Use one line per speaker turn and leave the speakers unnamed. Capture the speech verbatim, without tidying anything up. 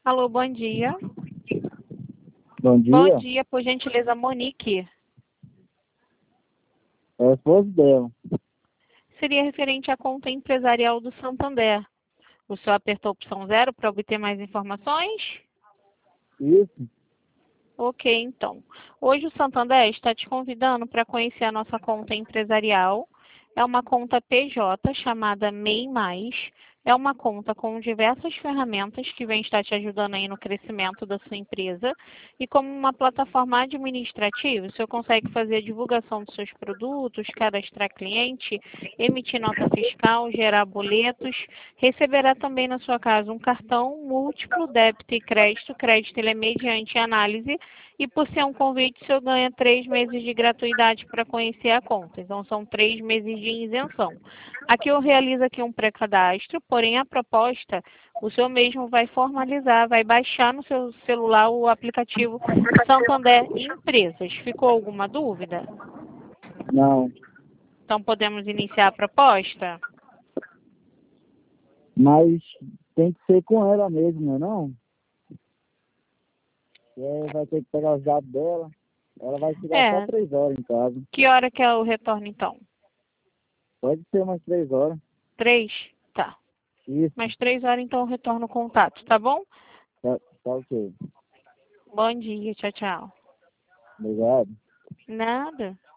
Alô, bom dia.
Bom dia.
Bom dia, por gentileza, Monique.
É a esposa dela.
Seria referente à conta empresarial do Santander. O senhor apertou a opção zero para obter mais informações?
Isso?
Ok, então. Hoje o Santander está te convidando para conhecer a nossa conta empresarial. É uma conta P J chamada M E I Mais. É uma conta com diversas ferramentas que vem estar te ajudando aí no crescimento da sua empresa. E como uma plataforma administrativa, o senhor consegue fazer a divulgação dos seus produtos, cadastrar cliente, emitir nota fiscal, gerar boletos. Receberá também na sua casa um cartão múltiplo, débito e crédito. Crédito ele é mediante análise. E por ser um convite, o senhor ganha três meses de gratuidade para conhecer a conta. Então, são três meses de isenção. Aqui eu realizo aqui um pré-cadastro, porém a proposta, o senhor mesmo vai formalizar, vai baixar no seu celular o aplicativo Santander Empresas. Ficou alguma dúvida?
Não.
Então, podemos iniciar a proposta?
Mas tem que ser com ela mesmo, não é não? É, vai ter que pegar os dados dela. Ela vai chegar só
É.
três horas em casa.
Que hora que é o retorno, então?
Pode ser umas três horas.
Três? Tá.
Isso.
Mais três horas, então, eu retorno o contato, tá bom?
Tá, tá ok.
Bom dia, tchau, tchau.
Obrigado.
Nada.